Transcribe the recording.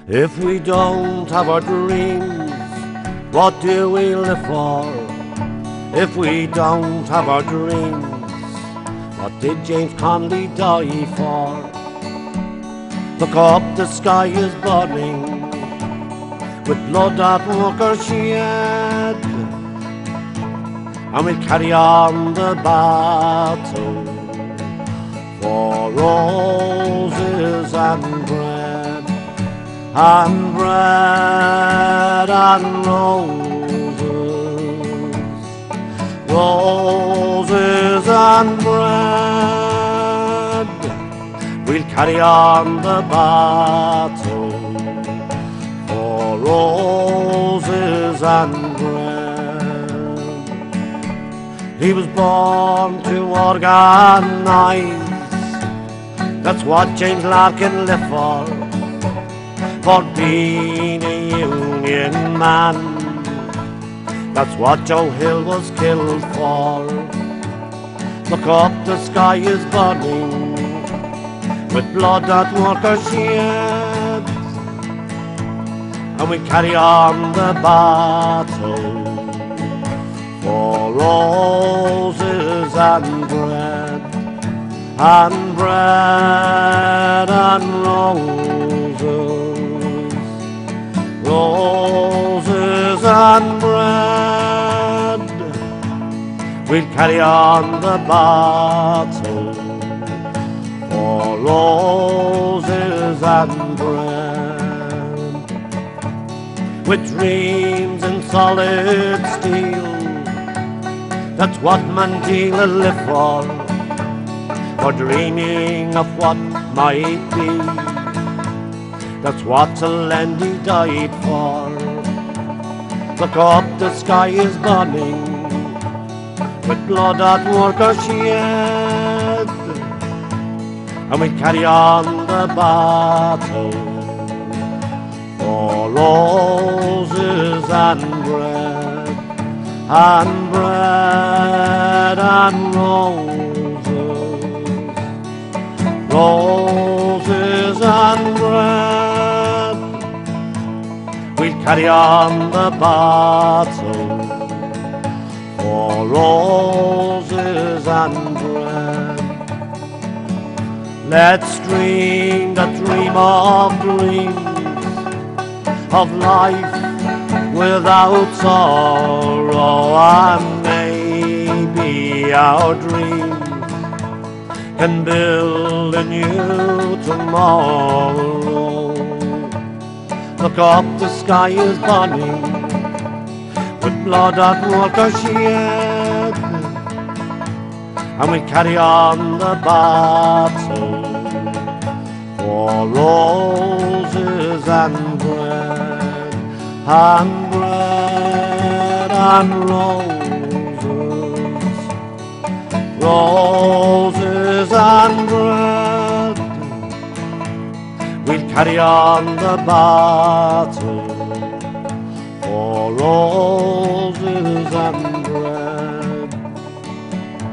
If we don't have our dreams, what do we live for? If we don't have our dreams, what did James Connolly die for? Look up, the sky is burning with blood that workers shed, and we'll carry on the battle for roses and bread, and bread and roses, roses and bread. We'll carry on the battle for roses and bread. He was born to organise, that's what James Larkin lived for being a union man. That's what Joe Hill was killed for. Look up, the sky is burning with blood that workers shed, and we carry on the battle for roses and bread, and bread and roses, roses and bread. We'll carry on the battle for roses and bread. With dreams in solid steel, that's what Mandela lived for dreaming of what might be. That's what Allende died for. Look up, the sky is burning with blood that workers shed, and we carry on the battle for roses and bread, and bread and roses and bread. We'll carry on the battle for roses and bread. Let's dream the dream of dreams, of life without sorrow, and maybe our dreams can build a new tomorrow. Look up, the sky is burning with blood that workers shed, and we carry on the battle for roses and bread, and bread and roses, roses and bread. We'll carry on the battle for roses and bread.